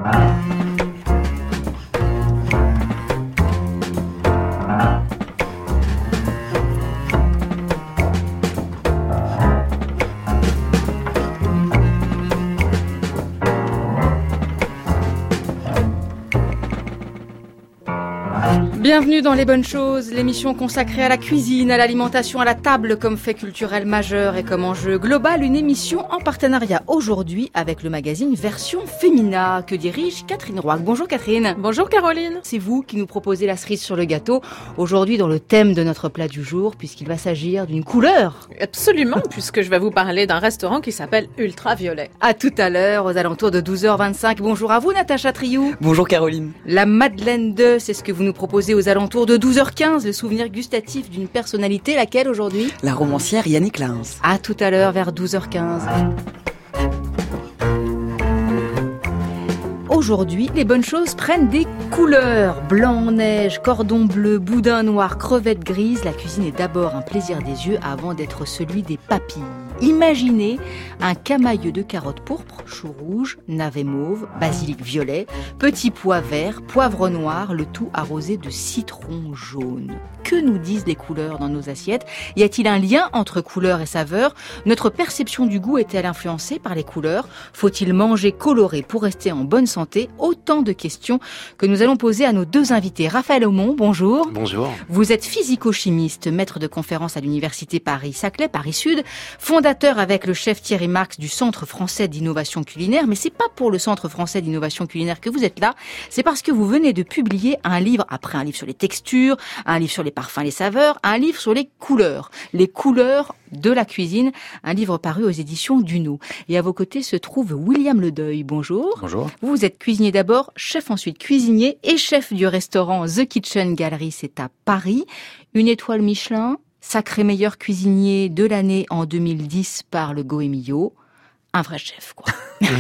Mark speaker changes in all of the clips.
Speaker 1: Bienvenue dans Les Bonnes Choses, l'émission consacrée à la cuisine, à l'alimentation, à la table comme fait culturel majeur et comme enjeu global. Une émission en partenariat aujourd'hui avec le magazine Version Femina que dirige Catherine Roig. Bonjour Catherine.
Speaker 2: Bonjour Caroline.
Speaker 1: C'est vous qui nous proposez la cerise sur le gâteau aujourd'hui dans le thème de notre plat du jour puisqu'il va s'agir d'une couleur.
Speaker 2: Absolument, puisque je vais vous parler d'un restaurant qui s'appelle Ultraviolet.
Speaker 1: À tout à l'heure, aux alentours de 12h25. Bonjour à vous Natacha Triou.
Speaker 3: Bonjour Caroline.
Speaker 1: La Madeleine de, c'est ce que vous nous proposez aux alentours de 12h15, le souvenir gustatif d'une personnalité, laquelle aujourd'hui ?
Speaker 3: La romancière Yannick Lins.
Speaker 1: À tout à l'heure vers 12h15. Aujourd'hui, les bonnes choses prennent des couleurs. Blanc, neige, cordon bleu, boudin noir, crevettes grises. La cuisine est d'abord un plaisir des yeux avant d'être celui des papilles. Imaginez un camailleux de carottes pourpres, choux rouges, navets mauves, basilic violet, petits pois verts, poivre noir, le tout arrosé de citron jaune. Que nous disent les couleurs dans nos assiettes ? Y a-t-il un lien entre couleurs et saveurs ? Notre perception du goût est-elle influencée par les couleurs ? Faut-il manger coloré pour rester en bonne santé ? Autant de questions que nous allons poser à nos deux invités. Raphaël Aumont, bonjour.
Speaker 4: Bonjour.
Speaker 1: Vous êtes physico-chimiste, maître de conférences à l'université Paris-Saclay, Paris-Sud, fondateur avec le chef Thierry Marx du Centre français d'innovation culinaire. Mais c'est pas pour le Centre français d'innovation culinaire que vous êtes là, c'est parce que vous venez de publier un livre, après un livre sur les textures, un livre sur les parfums, les saveurs, un livre sur les couleurs de la cuisine, un livre paru aux éditions Duno. Et à vos côtés se trouve William Ledeuil. Bonjour.
Speaker 4: Bonjour.
Speaker 1: Vous êtes cuisinier d'abord, chef ensuite cuisinier et chef du restaurant The Kitchen Gallery, c'est à Paris. Une étoile Michelin, sacré meilleur cuisinier de l'année en 2010 par le Goemio. Un vrai chef, quoi.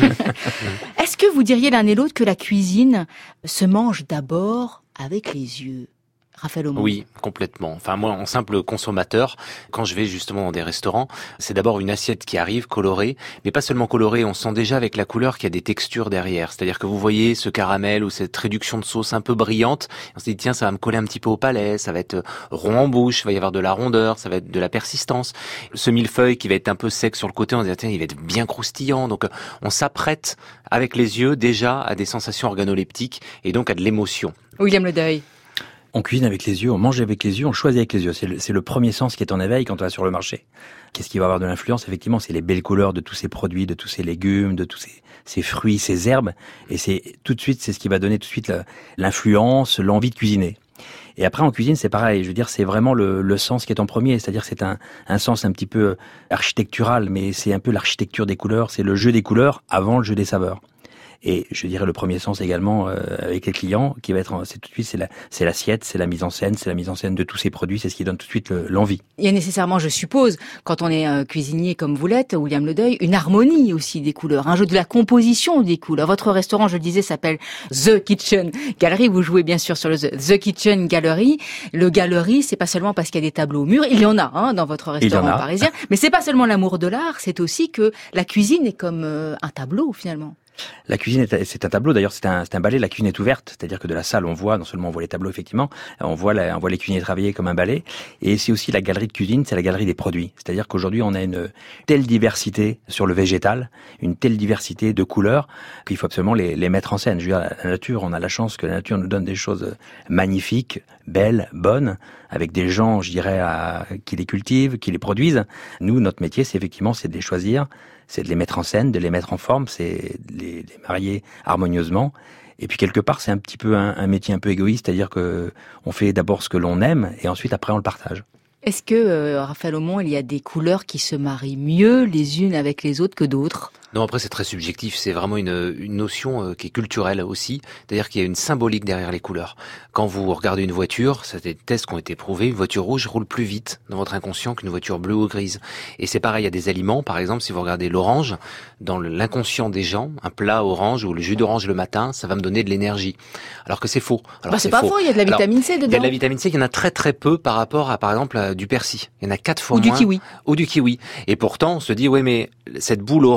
Speaker 1: Est-ce que vous diriez l'un et l'autre que la cuisine se mange d'abord avec les yeux ? Raphaël Aumont.
Speaker 4: Oui, complètement. Enfin, moi, en simple consommateur, quand je vais justement dans des restaurants, c'est d'abord une assiette qui arrive, colorée, mais pas seulement colorée, on sent déjà avec la couleur qu'il y a des textures derrière. C'est-à-dire que vous voyez ce caramel ou cette réduction de sauce un peu brillante, on se dit, tiens, ça va me coller un petit peu au palais, ça va être rond en bouche, il va y avoir de la rondeur, ça va être de la persistance. Ce millefeuille qui va être un peu sec sur le côté, on se dit, tiens, il va être bien croustillant. Donc, on s'apprête avec les yeux déjà à des sensations organoleptiques et donc à de l'émotion.
Speaker 1: William Ledeuil.
Speaker 5: On cuisine avec les yeux, on mange avec les yeux, on choisit avec les yeux. C'est le premier sens qui est en éveil quand on va sur le marché. Qu'est-ce qui va avoir de l'influence ? Effectivement, c'est les belles couleurs de tous ces produits, de tous ces légumes, de tous ces fruits, ces herbes. Et c'est ce qui va donner tout de suite l'influence, l'envie de cuisiner. Et après, en cuisine, c'est pareil. Je veux dire, c'est vraiment le sens qui est en premier. C'est-à-dire que c'est un sens un petit peu architectural, mais c'est un peu l'architecture des couleurs. C'est le jeu des couleurs avant le jeu des saveurs. Et je dirais le premier sens également avec les clients qui va être c'est tout de suite c'est l'assiette, c'est la mise en scène de tous ces produits, c'est ce qui donne tout de suite l'envie.
Speaker 1: Il y a nécessairement, je suppose, quand on est cuisinier comme vous l'êtes, William Ledeuil, une harmonie aussi des couleurs, un jeu de la composition des couleurs. Votre restaurant, je le disais, s'appelle The Kitchen Gallery. Vous jouez bien sûr sur le The Kitchen Gallery. Le gallery, c'est pas seulement parce qu'il y a des tableaux au mur, il y en a dans votre restaurant parisien, mais c'est pas seulement l'amour de l'art, c'est aussi que la cuisine est comme un tableau finalement.
Speaker 5: La cuisine, c'est un tableau. D'ailleurs, c'est un ballet. La cuisine est ouverte, c'est-à-dire que de la salle, on voit non seulement on voit les tableaux effectivement, on voit les cuisiniers travailler comme un ballet. Et c'est aussi la galerie de cuisine, c'est la galerie des produits. C'est-à-dire qu'aujourd'hui, on a une telle diversité sur le végétal, une telle diversité de couleurs qu'il faut absolument les mettre en scène. Je veux dire, la nature, on a la chance que la nature nous donne des choses magnifiques, belles, bonnes, avec des gens, je dirais, qui les cultivent, qui les produisent. Nous, notre métier, c'est de les choisir. C'est de les mettre en scène, de les mettre en forme, c'est de les marier harmonieusement. Et puis quelque part, c'est un petit peu un métier un peu égoïste, c'est-à-dire que on fait d'abord ce que l'on aime et ensuite après on le partage.
Speaker 1: Est-ce que, Raphaël Aumont, il y a des couleurs qui se marient mieux les unes avec les autres que d'autres ?
Speaker 4: Non, après c'est très subjectif, c'est vraiment une notion qui est culturelle aussi, c'est-à-dire qu'il y a une symbolique derrière les couleurs. Quand vous regardez une voiture, c'est des tests qui ont été prouvés, une voiture rouge roule plus vite dans votre inconscient qu'une voiture bleue ou grise. Et c'est pareil, il y a des aliments, par exemple, si vous regardez l'orange, dans l'inconscient des gens, un plat orange ou le jus d'orange le matin, ça va me donner de l'énergie. Alors que c'est faux. Alors
Speaker 1: c'est pas faux, il y a de la vitamine C dedans.
Speaker 4: Il y a de la vitamine C, il y en a très très peu par rapport à, par exemple, du persil. Il y en a 4 fois moins.
Speaker 1: Ou du kiwi.
Speaker 4: Ou du kiwi. Et pourtant, on se dit, ouais, mais cette boule orange qui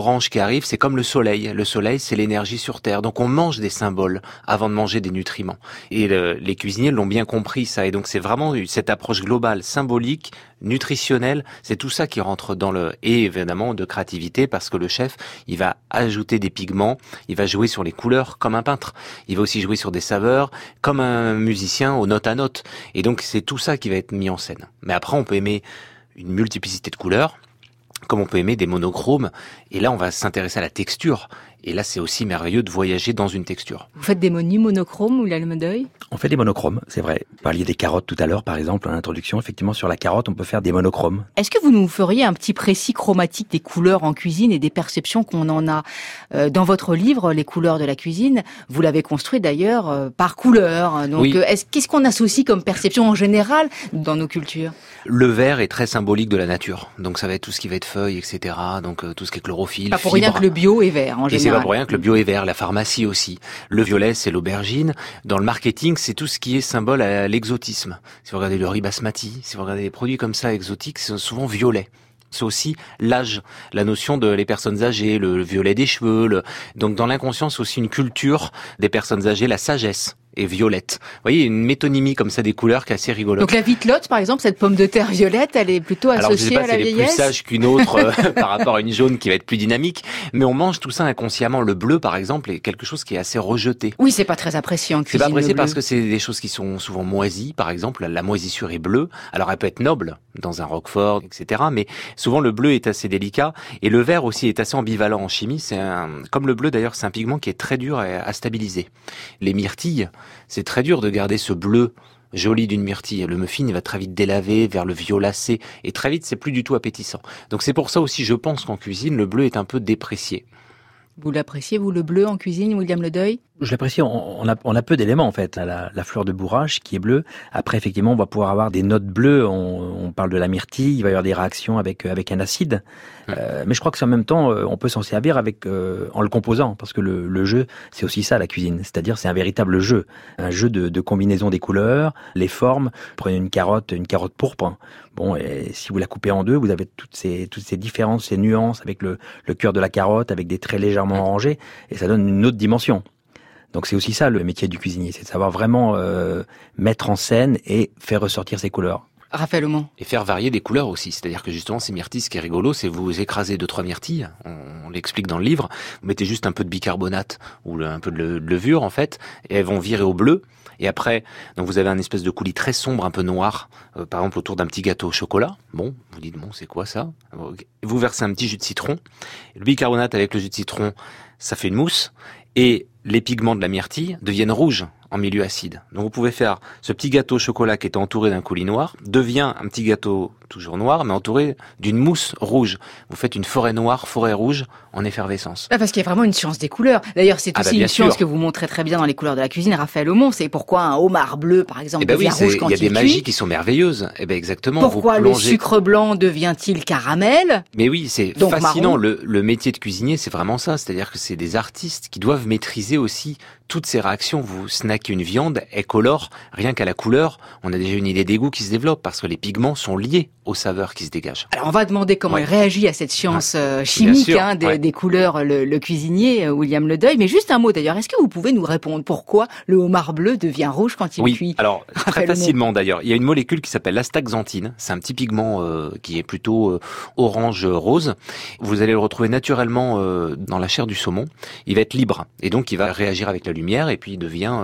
Speaker 4: arrive, c'est comme le soleil. Le soleil, c'est l'énergie sur Terre. Donc on mange des symboles avant de manger des nutriments. Et les cuisiniers l'ont bien compris ça. Et donc c'est vraiment cette approche globale, symbolique, nutritionnelle. C'est tout ça qui rentre dans et évidemment de créativité, parce que le chef, il va ajouter des pigments, il va jouer sur les couleurs comme un peintre. Il va aussi jouer sur des saveurs comme un musicien aux notes à notes. Et donc c'est tout ça qui va être mis en scène. Mais après on peut aimer une multiplicité de couleurs, comme on peut aimer des monochromes. Et là, on va s'intéresser à la texture. Et là, c'est aussi merveilleux de voyager dans une texture.
Speaker 1: Vous faites des menus monochromes ou William Le Deuil?
Speaker 5: On fait des monochromes, c'est vrai. Vous parliez des carottes tout à l'heure, par exemple, en introduction. Effectivement, sur la carotte, on peut faire des monochromes.
Speaker 1: Est-ce que vous nous feriez un petit précis chromatique des couleurs en cuisine et des perceptions qu'on en a dans votre livre, Les couleurs de la cuisine? Vous l'avez construit d'ailleurs par couleur. Donc,
Speaker 4: oui.
Speaker 1: Qu'est-ce qu'on associe comme perception en général dans nos cultures?
Speaker 4: Le vert est très symbolique de la nature. Donc ça va être tout ce qui va être feuilles, etc. Donc tout ce qui est chlorophylle,
Speaker 1: Pas pour
Speaker 4: fibres.
Speaker 1: rien que le bio est vert en
Speaker 4: Et c'est
Speaker 1: général.
Speaker 4: pas pour rien que le bio est vert, la pharmacie aussi. Le violet, c'est l'aubergine. Dans le marketing, c'est tout ce qui est symbole à l'exotisme. Si vous regardez le riz basmati, si vous regardez des produits comme ça exotiques, c'est souvent violet. C'est aussi l'âge, la notion de les personnes âgées, le violet des cheveux. Donc dans l'inconscient, c'est aussi une culture des personnes âgées, la sagesse. Et violette. Vous voyez, une métonymie comme ça des couleurs qui est assez rigolote.
Speaker 1: Donc la vitelotte, par exemple, cette pomme de terre violette, elle est plutôt associée à la
Speaker 4: Alors je sais pas si elle est plus
Speaker 1: vieillesse?
Speaker 4: sage qu'une autre par rapport à une jaune qui va être plus dynamique, mais on mange tout ça inconsciemment. Le bleu, par exemple, est quelque chose qui est assez rejeté.
Speaker 1: Oui, c'est pas très apprécié en
Speaker 4: C'est
Speaker 1: cuisine.
Speaker 4: pas apprécié
Speaker 1: le bleu.
Speaker 4: parce que c'est des choses qui sont souvent moisies, par exemple. La moisissure est bleue. Alors elle peut être noble dans un roquefort, etc. Mais souvent le bleu est assez délicat. Et le vert aussi est assez ambivalent en chimie. Comme le bleu d'ailleurs, c'est un pigment qui est très dur à stabiliser. Les myrtilles, c'est très dur de garder ce bleu joli d'une myrtille. Le muffin, il va très vite délaver vers le violacé. Et très vite, c'est plus du tout appétissant. Donc c'est pour ça aussi, je pense qu'en cuisine, le bleu est un peu déprécié.
Speaker 1: Vous l'appréciez, vous, le bleu en cuisine, William Le Deuil?
Speaker 5: Je l'apprécie, on a peu d'éléments en fait. La fleur de bourrache qui est bleue. Après, effectivement, on va pouvoir avoir des notes bleues. On parle de la myrtille, il va y avoir des réactions avec un acide. Mais je crois que c'est en même temps, on peut s'en servir en le composant, parce que le jeu, c'est aussi ça la cuisine. C'est-à-dire, c'est un véritable jeu, un jeu de combinaison des couleurs, les formes. Prenez une carotte pourpre. Bon, et si vous la coupez en deux, vous avez toutes ces différences, ces nuances avec le cœur de la carotte, avec des traits légèrement orangés, et ça donne une autre dimension. Donc c'est aussi ça le métier du cuisinier, c'est de savoir vraiment mettre en scène et faire ressortir ses couleurs.
Speaker 1: Raphaël Aumont.
Speaker 4: Et faire varier des couleurs aussi. C'est-à-dire que justement, ces myrtilles, ce qui est rigolo, c'est vous écrasez 2-3 myrtilles, on l'explique dans le livre, vous mettez juste un peu de bicarbonate ou un peu de levure en fait, et elles vont virer au bleu. Et après, donc vous avez un espèce de coulis très sombre, un peu noir, par exemple autour d'un petit gâteau au chocolat. Bon, vous dites, bon, c'est quoi ça? Vous versez un petit jus de citron. Le bicarbonate avec le jus de citron, ça fait une mousse. Et les pigments de la myrtille deviennent rouges en milieu acide. Donc vous pouvez faire ce petit gâteau au chocolat qui est entouré d'un coulis noir, devient un petit gâteau toujours noir, mais entouré d'une mousse rouge. Vous faites une forêt noire, forêt rouge en effervescence.
Speaker 1: Parce qu'il y a vraiment une science des couleurs. D'ailleurs, c'est aussi une science
Speaker 4: sûr.
Speaker 1: que vous montrez très bien dans les couleurs de la cuisine, Raphaël Aumont. C'est pourquoi un homard bleu, par exemple, devient rouge quand il cuit.
Speaker 4: Il y a des magies qui sont merveilleuses. Eh ben exactement.
Speaker 1: Pourquoi le sucre blanc devient-il caramel?
Speaker 4: Mais oui, c'est
Speaker 1: donc
Speaker 4: fascinant.
Speaker 1: Marron.
Speaker 4: Le métier de cuisinier, c'est vraiment ça. C'est-à-dire que c'est des artistes qui doivent maîtriser aussi toutes ces réactions. Vous snackez une viande, elle colore, rien qu'à la couleur, on a déjà une idée des goûts qui se développe parce que les pigments sont liés aux saveurs qui se dégagent.
Speaker 1: Alors on va demander comment il réagit à cette science chimique des couleurs, le cuisinier William Le Deuil. Mais juste un mot d'ailleurs, est-ce que vous pouvez nous répondre pourquoi le homard bleu devient rouge quand il cuit?
Speaker 4: Oui, alors très facilement d'ailleurs. Il y a une molécule qui s'appelle l'astaxanthine. C'est un petit pigment qui est plutôt orange-rose. Vous allez le retrouver naturellement dans la chair du saumon. Il va être libre et donc il va réagir avec la lumière et puis il devient,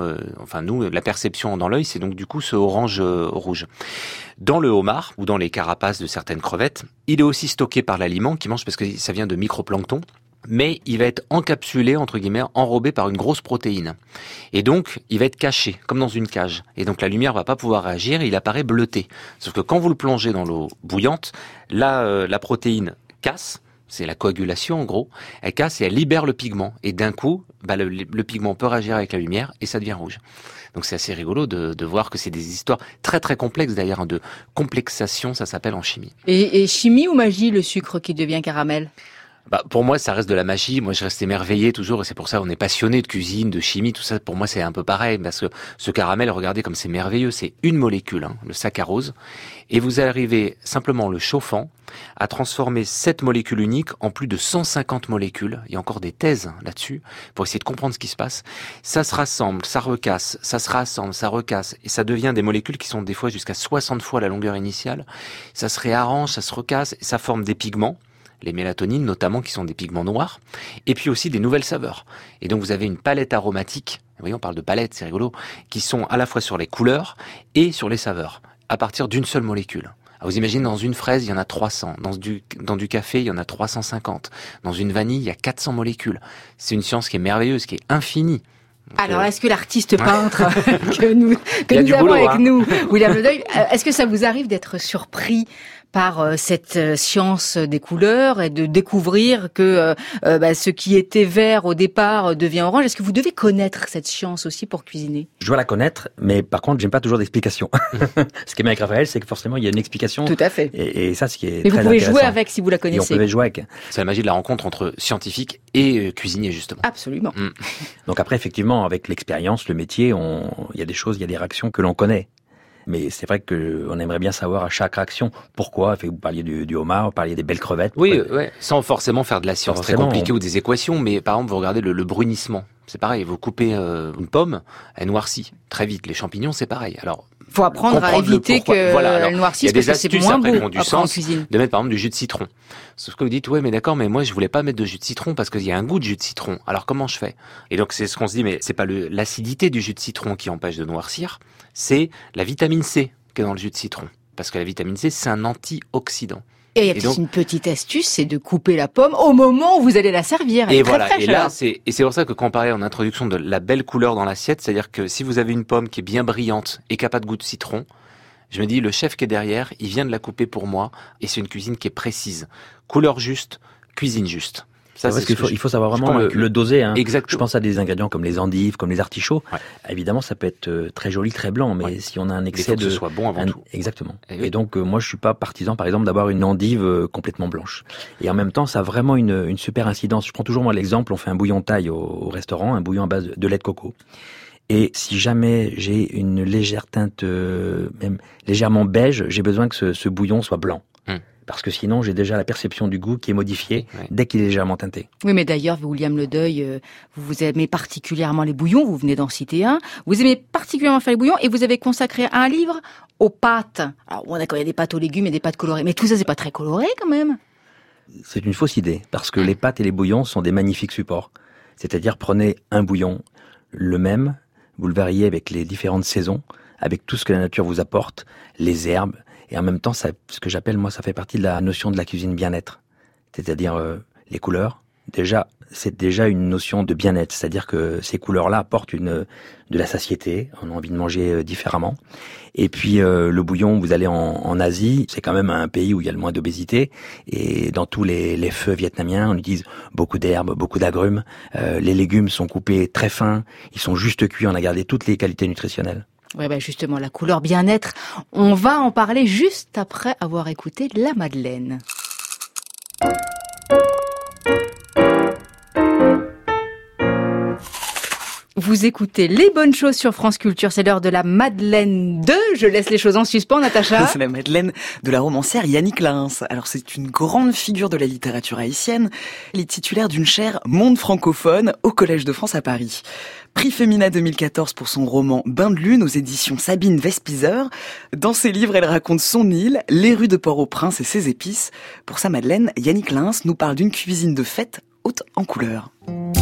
Speaker 4: la perception dans l'œil, c'est donc du coup ce orange-rouge. Dans le homard ou dans les carapaces de certaines crevettes, il est aussi stocké par l'aliment qui mange parce que ça vient de microplancton. Mais il va être encapsulé, entre guillemets, enrobé par une grosse protéine. Et donc, il va être caché, comme dans une cage. Et donc, la lumière va pas pouvoir réagir et il apparaît bleuté. Sauf que quand vous le plongez dans l'eau bouillante, la protéine casse. C'est la coagulation en gros, elle casse et elle libère le pigment. Et d'un coup, le pigment peut réagir avec la lumière et ça devient rouge. Donc c'est assez rigolo de voir que c'est des histoires très très complexes d'ailleurs, de complexation, ça s'appelle en chimie.
Speaker 1: Et chimie ou magie, le sucre qui devient caramel?
Speaker 4: Pour moi, ça reste de la magie. Moi, je reste émerveillé toujours, et c'est pour ça qu'on est passionné de cuisine, de chimie, tout ça. Pour moi, c'est un peu pareil, parce que ce caramel, regardez comme c'est merveilleux. C'est une molécule, le saccharose, et vous arrivez simplement en le chauffant à transformer cette molécule unique en plus de 150 molécules. Il y a encore des thèses là-dessus pour essayer de comprendre ce qui se passe. Ça se rassemble, ça recasse, ça se rassemble, ça recasse, et ça devient des molécules qui sont des fois jusqu'à 60 fois la longueur initiale. Ça se réarrange, ça se recasse, et ça forme des pigments. Les mélatonines notamment, qui sont des pigments noirs, et puis aussi des nouvelles saveurs. Et donc vous avez une palette aromatique, vous voyez, on parle de palette, c'est rigolo, qui sont à la fois sur les couleurs et sur les saveurs, à partir d'une seule molécule. Alors vous imaginez, dans une fraise, il y en a 300, dans du café, il y en a 350, dans une vanille, il y a 400 molécules. C'est une science qui est merveilleuse, qui est infinie. Donc,
Speaker 1: alors, est-ce que l'artiste peintre que nous avons avec nous, William Ledeuil, est-ce que ça vous arrive d'être surpris par cette science des couleurs et de découvrir que ce qui était vert au départ devient orange? Est-ce que vous devez connaître cette science aussi pour cuisiner?
Speaker 5: Je dois la connaître, mais par contre, j'aime pas toujours d'explication. Ce qui est bien avec Raphaël, c'est que forcément, il y a une explication.
Speaker 1: Tout à fait.
Speaker 5: Et ça, ce qui est
Speaker 1: mais
Speaker 5: très
Speaker 1: vous pouvez
Speaker 5: intéressant.
Speaker 1: jouer avec si vous la connaissez.
Speaker 5: Et on peut jouer avec.
Speaker 4: c'est la magie de la rencontre entre scientifique et cuisinier, justement.
Speaker 1: Absolument.
Speaker 5: Donc après, effectivement, avec l'expérience, le métier, il y a des choses, il y a des réactions que l'on connaît. Mais c'est vrai qu'on aimerait bien savoir à chaque réaction pourquoi. Vous parliez du homard, vous parliez des belles crevettes.
Speaker 4: Oui, ouais, sans forcément faire de la science très compliquée ou des équations, mais par exemple, vous regardez le brunissement. C'est pareil, vous coupez une pomme, elle noircit très vite. Les champignons, c'est pareil. Alors,
Speaker 1: faut apprendre à éviter qu'elle noircisse, parce que c'est moins beau après en cuisine.
Speaker 4: De mettre par exemple du jus de citron. Sauf que vous dites, ouais, mais d'accord, mais moi je voulais pas mettre de jus de citron parce qu'il y a un goût de jus de citron. Alors comment je fais? Et donc c'est ce qu'on se dit, mais c'est pas l'acidité du jus de citron qui empêche de noircir, c'est la vitamine C qui est dans le jus de citron. Parce que la vitamine C, c'est un antioxydant.
Speaker 1: Et il y a peut-être une petite astuce, c'est de couper la pomme au moment où vous allez la servir. Elle est très fraîche,
Speaker 4: et là, c'est pour ça que quand on parlait en introduction de la belle couleur dans l'assiette, c'est-à-dire que si vous avez une pomme qui est bien brillante et qui n'a pas de goût de citron, je me dis, le chef qui est derrière, il vient de la couper pour moi, et c'est une cuisine qui est précise. Couleur juste, cuisine juste. Ça,
Speaker 5: parce qu'il faut savoir vraiment le doser.
Speaker 4: Exactement.
Speaker 5: Je pense à des ingrédients comme les endives, comme les artichauts. Ouais. Évidemment, ça peut être très joli, très blanc, mais si on a un excès
Speaker 4: que ce soit bon avant tout.
Speaker 5: Exactement. Et donc, moi, je suis pas partisan, par exemple, d'avoir une endive complètement blanche. Et en même temps, ça a vraiment une super incidence. Je prends toujours moi l'exemple, on fait un bouillon thaï au restaurant, un bouillon à base de lait de coco. Et si jamais j'ai une légère teinte, même légèrement beige, j'ai besoin que ce bouillon soit blanc. Parce que sinon, j'ai déjà la perception du goût qui est modifiée dès qu'il est légèrement teinté.
Speaker 1: Oui, mais d'ailleurs, William Ledeuil, vous aimez particulièrement les bouillons, vous venez d'en citer un. Vous aimez particulièrement faire les bouillons et vous avez consacré un livre aux pâtes. Alors, bon, d'accord, il y a des pâtes aux légumes et des pâtes colorées, mais tout ça, c'est pas très coloré quand même.
Speaker 5: C'est une fausse idée, parce que les pâtes et les bouillons sont des magnifiques supports. C'est-à-dire, prenez un bouillon, le même, vous le variez avec les différentes saisons, avec tout ce que la nature vous apporte, les herbes, et en même temps, ce que j'appelle, moi, ça fait partie de la notion de la cuisine bien-être. C'est-à-dire les couleurs. C'est déjà une notion de bien-être. C'est-à-dire que ces couleurs-là apportent de la satiété. On a envie de manger différemment. Et puis, le bouillon, vous allez en Asie, c'est quand même un pays où il y a le moins d'obésité. Et dans tous les feux vietnamiens, on utilise beaucoup d'herbes, beaucoup d'agrumes. Les légumes sont coupés très fins. Ils sont juste cuits. On a gardé toutes les qualités nutritionnelles.
Speaker 1: Oui, justement, la couleur bien-être, on va en parler juste après avoir écouté la Madeleine. Vous écoutez Les Bonnes Choses sur France Culture, c'est l'heure de la Madeleine 2. Je laisse les choses en suspens, Natacha.
Speaker 3: C'est la Madeleine de la romancière Yannick Lins. Alors c'est une grande figure de la littérature haïtienne. Elle est titulaire d'une chaire Monde francophone au Collège de France à Paris. Prix Femina 2014 pour son roman Bain de lune aux éditions Sabine Vespizer. Dans ses livres, elle raconte son île, les rues de Port-au-Prince et ses épices. Pour sa Madeleine, Yannick Lins nous parle d'une cuisine de fête haute en couleurs.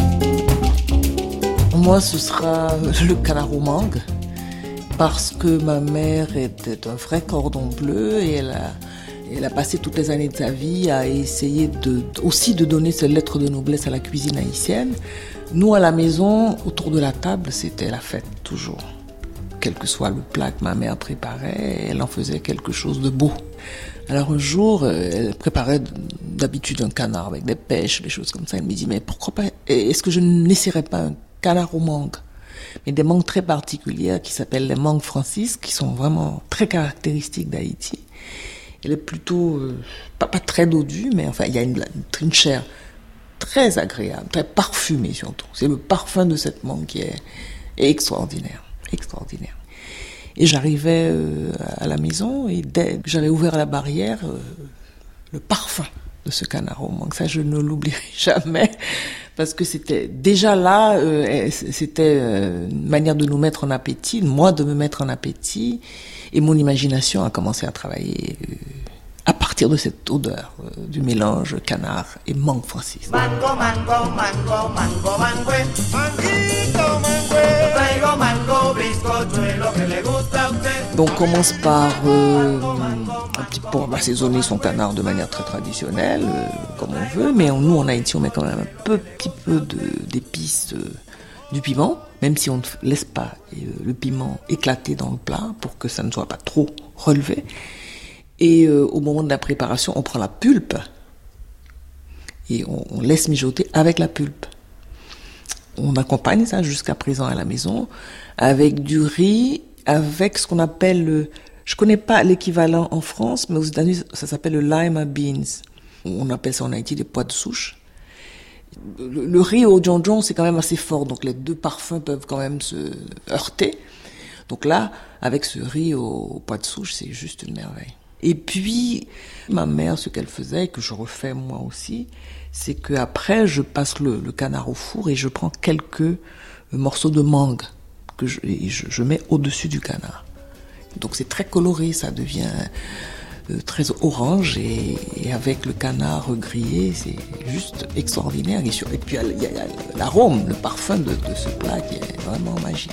Speaker 6: Moi, ce sera le canard aux mangues, parce que ma mère était un vrai cordon bleu et elle a passé toutes les années de sa vie à essayer aussi de donner ses lettres de noblesse à la cuisine haïtienne. Nous, à la maison, autour de la table, c'était la fête, toujours. Quel que soit le plat que ma mère préparait, elle en faisait quelque chose de beau. Alors un jour, elle préparait d'habitude un canard avec des pêches, des choses comme ça. Elle me dit, mais pourquoi pas, est-ce que je n'essaierais pas un canard aux mangues? Mais des mangues très particulières qui s'appellent les mangues Francis, qui sont vraiment très caractéristiques d'Haïti. Elle est plutôt, pas très dodue, mais enfin, il y a une chair très agréable, très parfumé surtout. C'est le parfum de cette mangue qui est extraordinaire, extraordinaire. Et j'arrivais à la maison et dès que j'avais ouvert la barrière, le parfum de ce canard au mangue, ça je ne l'oublierai jamais, parce que c'était déjà là, c'était une manière de nous mettre en appétit, moi de me mettre en appétit, et mon imagination a commencé à travailler à partir de cette odeur du mélange canard et mangue Francis.
Speaker 7: Mango, mango, mango, mango, mangüe, manguito, mangüe, traigo mango, bizcochuelo que le gusta a usted.
Speaker 6: Donc on commence par un petit peu assaisonner son canard de manière très traditionnelle, comme on veut, mais nous en Haïti on met quand même un petit peu d'épices, du piment, même si on ne laisse pas le piment éclater dans le plat pour que ça ne soit pas trop relevé. Et au moment de la préparation, on prend la pulpe et on laisse mijoter avec la pulpe. On accompagne ça jusqu'à présent à la maison avec du riz, avec ce qu'on appelle je connais pas l'équivalent en France, mais aux États-Unis ça s'appelle le lima beans. On appelle ça en Haïti des pois de souche. Le riz au djonjon c'est quand même assez fort, donc les deux parfums peuvent quand même se heurter. Donc là, avec ce riz au pois de souche, c'est juste une merveille. Et puis, ma mère, ce qu'elle faisait, et que je refais moi aussi, c'est qu'après, je passe le canard au four et je prends quelques morceaux de mangue que je mets au-dessus du canard. Donc c'est très coloré, ça devient très orange et avec le canard grillé, c'est juste extraordinaire. Et puis il y a l'arôme, le parfum de ce plat qui est vraiment magique.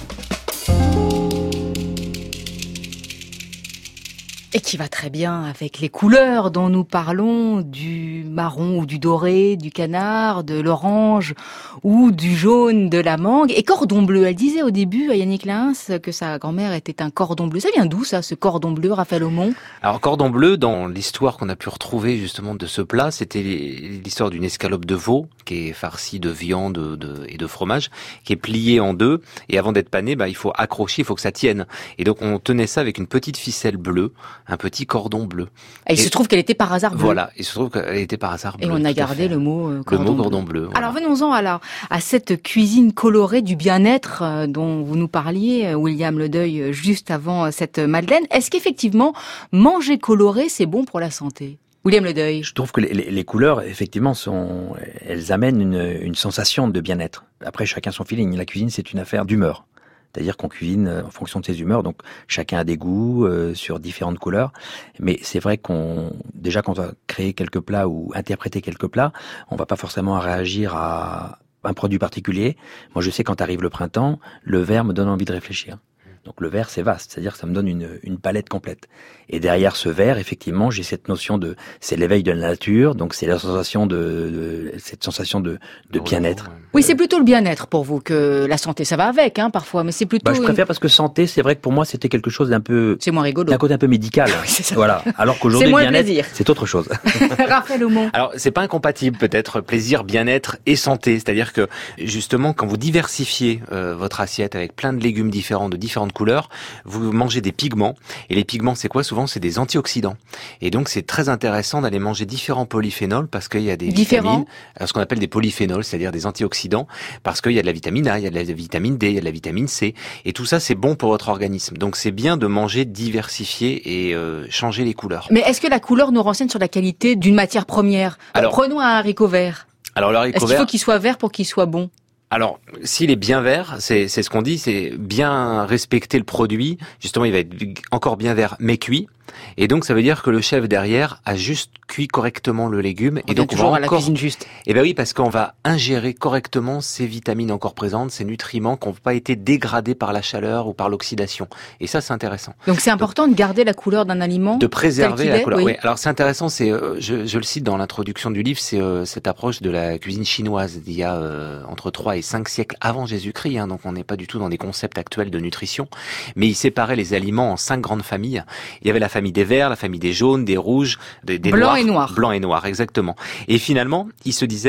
Speaker 1: Et qui va très bien avec les couleurs dont nous parlons, du marron ou du doré, du canard, de l'orange ou du jaune de la mangue. Et cordon bleu, elle disait au début à Yannick Lins que sa grand-mère était un cordon bleu. Ça vient d'où ça, ce cordon bleu, Raphaël Aumont ?
Speaker 4: Alors cordon bleu, dans l'histoire qu'on a pu retrouver justement de ce plat, c'était l'histoire d'une escalope de veau qui est farcie de viande et de fromage, qui est pliée en deux. Et avant d'être pané, il faut accrocher, il faut que ça tienne. Et donc on tenait ça avec une petite ficelle bleue, un petit cordon bleu.
Speaker 1: Et il se trouve qu'elle était par hasard bleue.
Speaker 4: Voilà, il se trouve qu'elle était par hasard bleue.
Speaker 1: Et on a gardé le mot
Speaker 4: cordon bleu. Voilà.
Speaker 1: Alors venons-en à cette cuisine colorée du bien-être dont vous nous parliez, William Ledeuil, juste avant cette madeleine. Est-ce qu'effectivement, manger coloré, c'est bon pour la santé ? William Ledeuil.
Speaker 5: Je trouve que les couleurs, effectivement, elles amènent une sensation de bien-être. Après, chacun son feeling. La cuisine, c'est une affaire d'humeur. C'est-à-dire qu'on cuisine en fonction de ses humeurs, donc chacun a des goûts sur différentes couleurs. Mais c'est vrai déjà quand on va créer quelques plats ou interpréter quelques plats, on va pas forcément réagir à un produit particulier. Moi, je sais quand arrive le printemps, le vert me donne envie de réfléchir. Donc le vert, c'est vaste, c'est-à-dire que ça me donne une palette complète. Et derrière ce vert, effectivement, j'ai cette notion c'est l'éveil de la nature, donc c'est la sensation cette sensation de bien-être.
Speaker 1: Oui, c'est plutôt le bien-être pour vous que la santé. Ça va avec, parfois, mais c'est plutôt...
Speaker 5: je préfère parce que santé, c'est vrai que pour moi, c'était quelque chose d'un peu...
Speaker 1: C'est moins rigolo.
Speaker 5: D'un côté un peu médical.
Speaker 1: Oui, c'est ça.
Speaker 5: Voilà. Alors qu'aujourd'hui,
Speaker 1: c'est moins
Speaker 5: bien-être,
Speaker 1: plaisir.
Speaker 5: C'est autre chose.
Speaker 1: Raphaël Aumont.
Speaker 4: Alors, c'est pas incompatible, peut-être, plaisir, bien-être et santé. C'est-à-dire que, justement, quand vous diversifiez votre assiette avec plein de légumes différents, de différentes couleurs, vous mangez des pigments. Et les pigments, c'est quoi ? Souvent, c'est des antioxydants. Et donc, c'est très intéressant d'aller manger différents polyphénols parce qu'il y a des vitamines, ce qu'on appelle des polyphénols, c'est-à-dire des antioxydants, parce qu'il y a de la vitamine A, il y a de la vitamine D, il y a de la vitamine C. Et tout ça, c'est bon pour votre organisme. Donc, c'est bien de manger diversifié et changer les couleurs.
Speaker 1: Mais est-ce que la couleur nous renseigne sur la qualité d'une matière première ? Alors, prenons un haricot vert.
Speaker 4: Alors, le haricot
Speaker 1: vert... Est-ce qu'il faut qu'il soit vert pour qu'il soit bon ?
Speaker 4: Alors, s'il est bien vert, c'est ce qu'on dit, c'est bien respecter le produit. Justement, il va être encore bien vert, mais cuit. Et donc, ça veut dire que le chef derrière a juste cuit correctement le légume.
Speaker 1: Et donc, on va à la cuisine juste.
Speaker 4: Eh ben oui, parce qu'on va ingérer correctement ces vitamines encore présentes, ces nutriments qui n'ont pas été dégradés par la chaleur ou par l'oxydation. Et ça, c'est intéressant.
Speaker 1: Donc, c'est important de garder la couleur d'un aliment.
Speaker 4: De préserver la couleur.
Speaker 1: Oui.
Speaker 4: Oui. Alors, c'est intéressant. C'est, je le cite dans l'introduction du livre, c'est cette approche de la cuisine chinoise d'il y a entre 3 et 5 siècles avant Jésus-Christ. Donc, on n'est pas du tout dans des concepts actuels de nutrition. Mais ils séparaient les aliments en 5 grandes familles. Il y avait la famille des verts, la famille des jaunes, des rouges, des
Speaker 1: blancs
Speaker 4: noirs.
Speaker 1: Et noirs.
Speaker 4: Blancs et noirs, exactement. Et finalement, ils se disaient,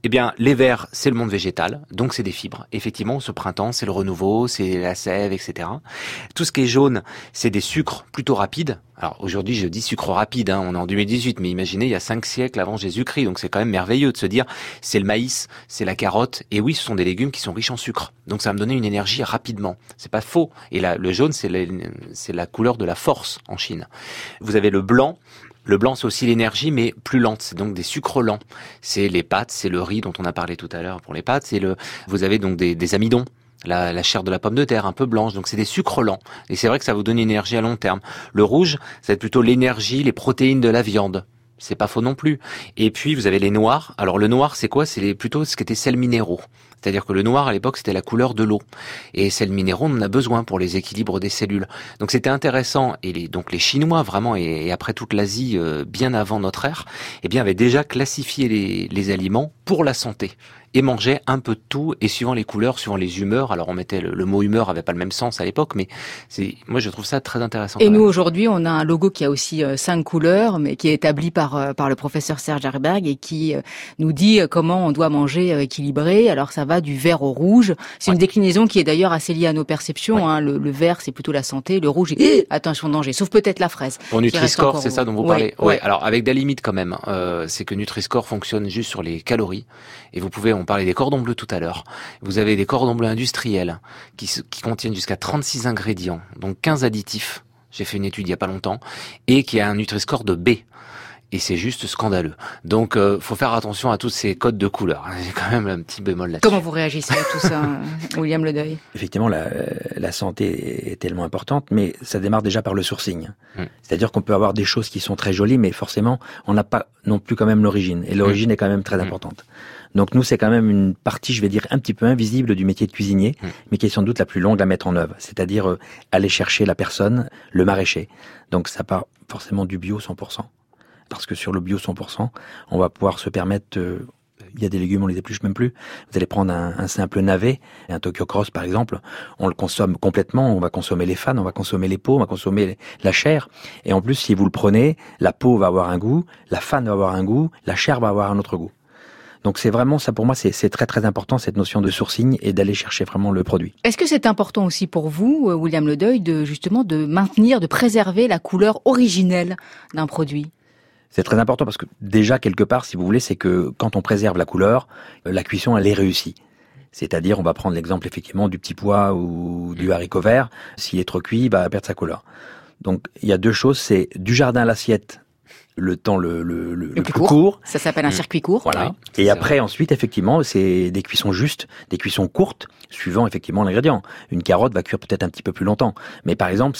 Speaker 4: Eh bien, les verts, c'est le monde végétal, donc c'est des fibres. Effectivement, ce printemps, c'est le renouveau, c'est la sève, etc. Tout ce qui est jaune, c'est des sucres plutôt rapides. Alors aujourd'hui, je dis sucre rapide, on est en 2018, mais imaginez, il y a 5 siècles avant Jésus-Christ, donc c'est quand même merveilleux de se dire, c'est le maïs, c'est la carotte, et oui, ce sont des légumes qui sont riches en sucre. Donc ça va me donner une énergie rapidement. C'est pas faux. Et là, le jaune, c'est la couleur de la force en Chine. Vous avez le blanc. Le blanc, c'est aussi l'énergie, mais plus lente. C'est donc des sucres lents. C'est les pâtes, c'est le riz dont on a parlé tout à l'heure pour les pâtes. Vous avez donc des amidons. La chair de la pomme de terre, un peu blanche. Donc c'est des sucres lents. Et c'est vrai que ça vous donne une énergie à long terme. Le rouge, ça va être plutôt l'énergie, les protéines de la viande. C'est pas faux non plus. Et puis, vous avez les noirs. Alors, le noir, c'est quoi? C'est plutôt ce qui était sels minéraux. C'est-à-dire que le noir, à l'époque, c'était la couleur de l'eau. Et sels minéraux, on en a besoin pour les équilibres des cellules. Donc, c'était intéressant. Et donc, les Chinois, vraiment, et après toute l'Asie, bien avant notre ère, eh bien, avaient déjà classifié les aliments pour la santé. Et mangeaient un peu de tout, et suivant les couleurs, suivant les humeurs. Alors, on mettait le mot humeur avait pas le même sens à l'époque, mais moi, je trouve ça très intéressant.
Speaker 1: Et nous, aujourd'hui, on a un logo qui a aussi 5 couleurs, mais qui est établi par le professeur Serge Herberg et qui nous dit comment on doit manger équilibré. Alors, ça va du vert au rouge. C'est une déclinaison qui est d'ailleurs assez liée à nos perceptions. Le vert, c'est plutôt la santé. Le rouge, attention, danger. Sauf peut-être la fraise.
Speaker 4: Pour Nutri-Score, c'est ça dont vous parlez.
Speaker 1: Ouais.
Speaker 4: Alors, avec des limites quand même. C'est que Nutri-Score fonctionne juste sur les calories. Et vous pouvez, on parlait des cordons bleus tout à l'heure. Vous avez des cordons bleus industriels qui contiennent jusqu'à 36 ingrédients, donc 15 additifs. J'ai fait une étude il y a pas longtemps. Et qui a un Nutri-Score de B. Et c'est juste scandaleux. Donc, faut faire attention à tous ces codes de couleurs. J'ai quand même un petit bémol là-dessus.
Speaker 1: Comment vous réagissez à tout ça, William Ledeuil?
Speaker 5: Effectivement, la santé est tellement importante, mais ça démarre déjà par le sourcing. C'est-à-dire qu'on peut avoir des choses qui sont très jolies, mais forcément, on n'a pas non plus quand même l'origine. Et l'origine est quand même très importante. Donc nous, c'est quand même une partie, je vais dire, un petit peu invisible du métier de cuisinier, mais qui est sans doute la plus longue à mettre en œuvre. C'est-à-dire aller chercher la personne, le maraîcher. Donc ça part forcément du bio 100%. Parce que sur le bio 100%, on va pouvoir se permettre... il y a des légumes, on les épluche même plus. Vous allez prendre un simple navet, un Tokyo Cross par exemple, on le consomme complètement, on va consommer les fans, on va consommer les peaux, on va consommer la chair. Et en plus, si vous le prenez, la peau va avoir un goût, la fan va avoir un goût, la chair va avoir un autre goût. Donc c'est vraiment ça, pour moi, c'est très très important, cette notion de sourcing et d'aller chercher vraiment le produit.
Speaker 1: Est-ce que c'est important aussi pour vous, William Ledeuil, de maintenir, de préserver la couleur originelle d'un produit?
Speaker 5: C'est très important parce que déjà, quelque part, si vous voulez, c'est que quand on préserve la couleur, la cuisson, elle est réussie. C'est-à-dire, on va prendre l'exemple effectivement du petit pois ou du haricot vert. S'il est trop cuit, il va perdre sa couleur. Donc, il y a deux choses, c'est du jardin à l'assiette, le temps le plus court.
Speaker 1: Ça s'appelle un circuit court.
Speaker 5: Voilà.
Speaker 4: Oui,
Speaker 5: et après, ensuite, effectivement, c'est des cuissons justes, des cuissons courtes, suivant effectivement l'ingrédient. Une carotte va cuire peut-être un petit peu plus longtemps. Mais par exemple,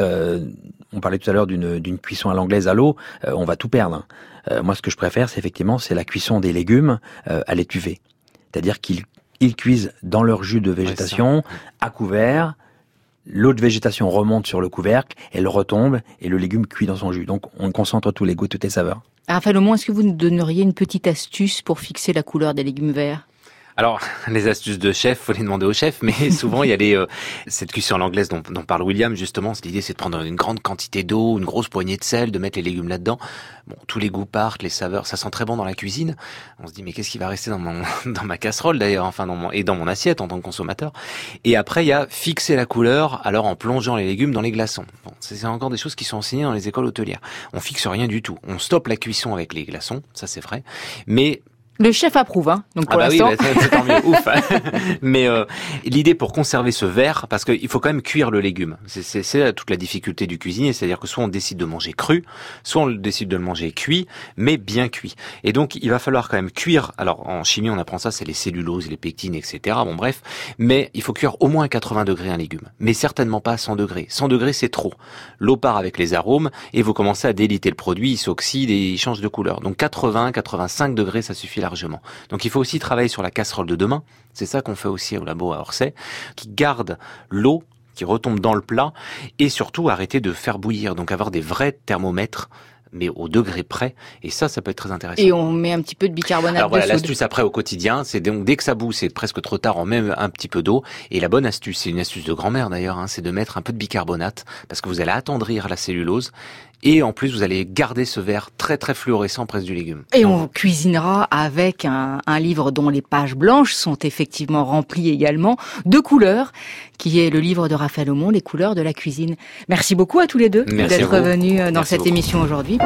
Speaker 5: on parlait tout à l'heure d'une cuisson à l'anglaise à l'eau, on va tout perdre. Moi, ce que je préfère, c'est la cuisson des légumes à l'étuvée. C'est-à-dire qu'ils cuisent dans leur jus de végétation, à couvert. L'eau de végétation remonte sur le couvercle, elle retombe et le légume cuit dans son jus. Donc on concentre tous les goûts, toutes les saveurs.
Speaker 1: Raphaël Aumont, est-ce que vous nous donneriez une petite astuce pour fixer la couleur des légumes verts?
Speaker 4: Alors, les astuces de chef, faut les demander au chef, mais souvent il y a cette cuisson à l'anglaise dont parle William, justement. L'idée, c'est de prendre une grande quantité d'eau, une grosse poignée de sel, de mettre les légumes là-dedans. Bon, tous les goûts partent, les saveurs, ça sent très bon dans la cuisine. On se dit, mais qu'est-ce qui va rester dans ma casserole d'ailleurs, enfin, dans mon assiette en tant que consommateur. Et après, il y a fixer la couleur, alors en plongeant les légumes dans les glaçons. Bon, c'est encore des choses qui sont enseignées dans les écoles hôtelières. On fixe rien du tout. On stoppe la cuisson avec les glaçons, ça c'est vrai. Mais
Speaker 1: le chef approuve, donc pour l'instant.
Speaker 4: Oui, c'est tant mieux, ouf. Mais l'idée pour conserver ce vert, parce qu'il faut quand même cuire le légume. C'est toute la difficulté du cuisinier, c'est-à-dire que soit on décide de manger cru, soit on décide de le manger cuit, mais bien cuit. Et donc il va falloir quand même cuire. Alors en chimie on apprend ça, c'est les celluloses, les pectines, etc. Bon bref, mais il faut cuire au moins à 80 degrés un légume, mais certainement pas à 100 degrés. 100 degrés c'est trop. L'eau part avec les arômes et vous commencez à déliter le produit, il s'oxyde et il change de couleur. Donc 80, 85 degrés ça suffit largement. Donc il faut aussi travailler sur la casserole de demain, c'est ça qu'on fait aussi au labo à Orsay, qui garde l'eau qui retombe dans le plat et surtout arrêter de faire bouillir, donc avoir des vrais thermomètres mais au degré près, et ça peut être très intéressant.
Speaker 1: Et on met un petit peu de bicarbonate
Speaker 4: Alors voilà,
Speaker 1: de soude.
Speaker 4: l'astuce après au quotidien, c'est donc dès que ça bout, c'est presque trop tard, on met un petit peu d'eau, et la bonne astuce, c'est une astuce de grand-mère d'ailleurs, c'est de mettre un peu de bicarbonate, parce que vous allez attendrir la cellulose, Et en plus, vous allez garder ce vert très très fluorescent presque du légume.
Speaker 1: Et on cuisinera avec un livre dont les pages blanches sont effectivement remplies également de couleurs, qui est le livre de Raphaël Aumont, Les couleurs de la cuisine. Merci beaucoup à tous les deux d'être venus dans cette émission aujourd'hui.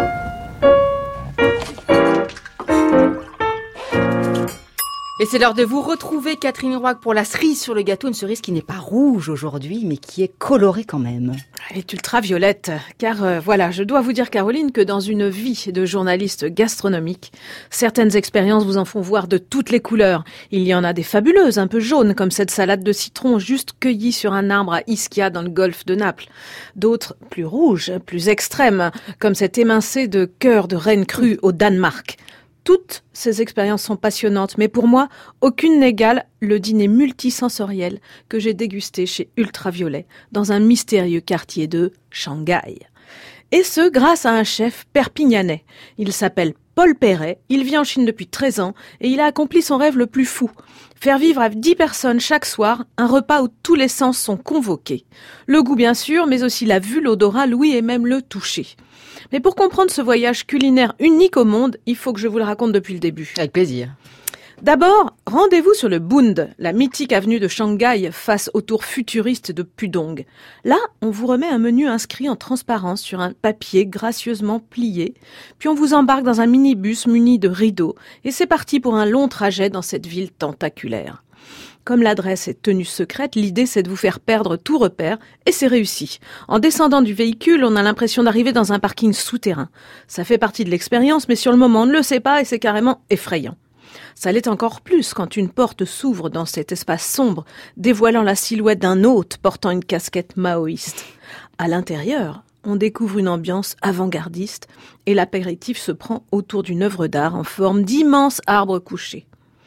Speaker 1: Et c'est l'heure de vous retrouver, Catherine Roig, pour la cerise sur le gâteau, une cerise qui n'est pas rouge aujourd'hui, mais qui est colorée quand même.
Speaker 2: Elle est ultra-violette, car voilà, je dois vous dire, Caroline, que dans une vie de journaliste gastronomique, certaines expériences vous en font voir de toutes les couleurs. Il y en a des fabuleuses, un peu jaunes, comme cette salade de citron juste cueillie sur un arbre à Ischia dans le golfe de Naples. D'autres plus rouges, plus extrêmes, comme cette émincée de cœur de reine crue au Danemark. Toutes ces expériences sont passionnantes, mais pour moi, aucune n'égale le dîner multisensoriel que j'ai dégusté chez Ultraviolet, dans un mystérieux quartier de Shanghai. Et ce, grâce à un chef perpignanais. Il s'appelle Paul Perret, il vit en Chine depuis 13 ans, et il a accompli son rêve le plus fou. Faire vivre à 10 personnes chaque soir un repas où tous les sens sont convoqués. Le goût bien sûr, mais aussi la vue, l'odorat, l'ouïe et même le toucher. Mais pour comprendre ce voyage culinaire unique au monde, il faut que je vous le raconte depuis le début.
Speaker 1: Avec plaisir.
Speaker 2: D'abord, rendez-vous sur le Bund, la mythique avenue de Shanghai face au tour futuriste de Pudong. Là, on vous remet un menu inscrit en transparence sur un papier gracieusement plié, puis on vous embarque dans un minibus muni de rideaux, et c'est parti pour un long trajet dans cette ville tentaculaire. Comme l'adresse est tenue secrète, l'idée c'est de vous faire perdre tout repère, et c'est réussi. En descendant du véhicule, on a l'impression d'arriver dans un parking souterrain. Ça fait partie de l'expérience, mais sur le moment on ne le sait pas et c'est carrément effrayant. Ça l'est encore plus quand une porte s'ouvre dans cet espace sombre, dévoilant la silhouette d'un hôte portant une casquette maoïste. À l'intérieur, on découvre une ambiance avant-gardiste, et l'apéritif se prend autour d'une œuvre d'art en forme d'immenses arbres couchés.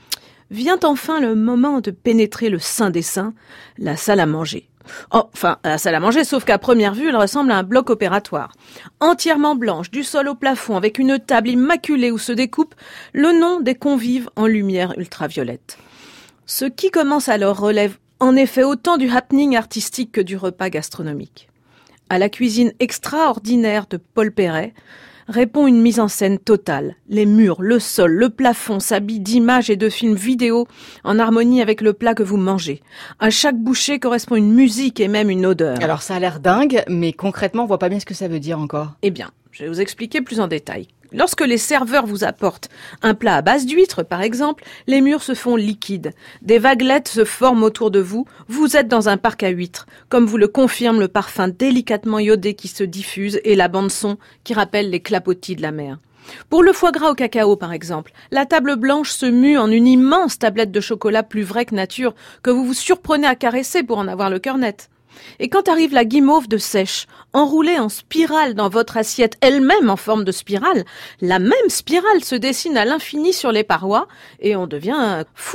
Speaker 2: Vient enfin le moment de pénétrer le sein des saints, la salle à manger. Enfin, la salle à manger, sauf qu'à première vue, elle ressemble à un bloc opératoire. Entièrement blanche, du sol au plafond, avec une table immaculée où se découpe le nom des convives en lumière ultraviolette. Ce qui commence alors relève en effet autant du happening artistique que du repas gastronomique. À la cuisine extraordinaire de Paul Perret, répond une mise en scène totale. Les murs, le sol, le plafond s'habillent d'images et de films vidéo en harmonie avec le plat que vous mangez. À chaque bouchée correspond une musique et même une odeur.
Speaker 1: Alors ça a l'air dingue, mais concrètement on voit pas bien ce que ça veut dire encore.
Speaker 2: Eh bien, je vais vous expliquer plus en détail. Lorsque les serveurs vous apportent un plat à base d'huîtres, par exemple, les murs se font liquides. Des vaguelettes se forment autour de vous. Vous êtes dans un parc à huîtres, comme vous le confirme le parfum délicatement iodé qui se diffuse et la bande-son qui rappelle les clapotis de la mer. Pour le foie gras au cacao, par exemple, la table blanche se mue en une immense tablette de chocolat plus vraie que nature, que vous vous surprenez à caresser pour en avoir le cœur net. Et quand arrive la guimauve de sèche, enroulée en spirale dans votre assiette, elle-même en forme de spirale, la même spirale se dessine à l'infini sur les parois et on devient fou.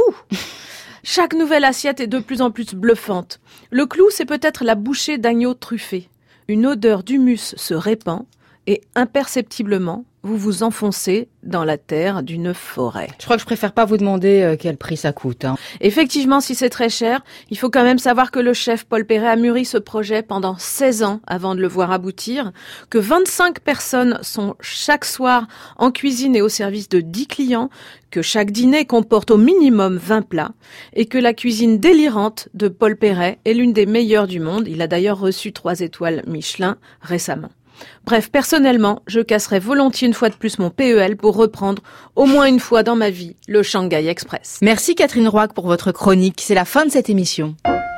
Speaker 2: Chaque nouvelle assiette est de plus en plus bluffante. Le clou, c'est peut-être la bouchée d'agneau truffé. Une odeur d'humus se répand et imperceptiblement, vous vous enfoncez dans la terre d'une forêt.
Speaker 1: Je crois que je préfère pas vous demander quel prix ça coûte.
Speaker 2: Effectivement, si c'est très cher, il faut quand même savoir que le chef Paul Perret a mûri ce projet pendant 16 ans avant de le voir aboutir, que 25 personnes sont chaque soir en cuisine et au service de 10 clients, que chaque dîner comporte au minimum 20 plats, et que la cuisine délirante de Paul Perret est l'une des meilleures du monde. Il a d'ailleurs reçu 3 étoiles Michelin récemment. Bref, personnellement, je casserais volontiers une fois de plus mon PEL pour reprendre, au moins une fois dans ma vie, le Shanghai Express.
Speaker 1: Merci Catherine Roig pour votre chronique. C'est la fin de cette émission.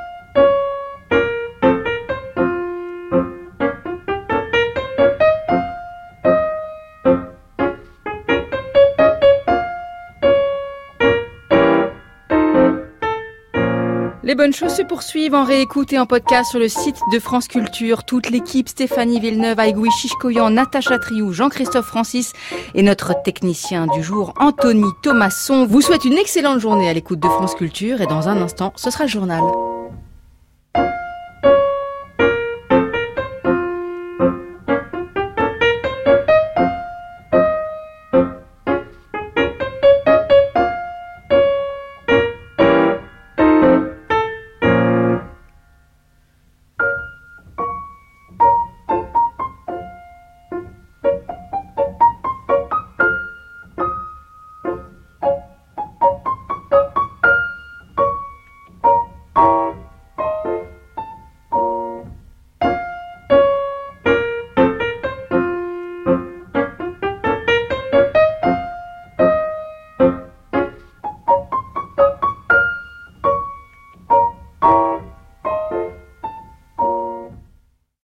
Speaker 1: Les bonnes choses se poursuivent en réécoute et en podcast sur le site de France Culture. Toute l'équipe, Stéphanie Villeneuve, Aïgoui Chichkoyan, Natacha Triou, Jean-Christophe Francis et notre technicien du jour, Anthony Thomasson, vous souhaite une excellente journée à l'écoute de France Culture et dans un instant, ce sera le journal.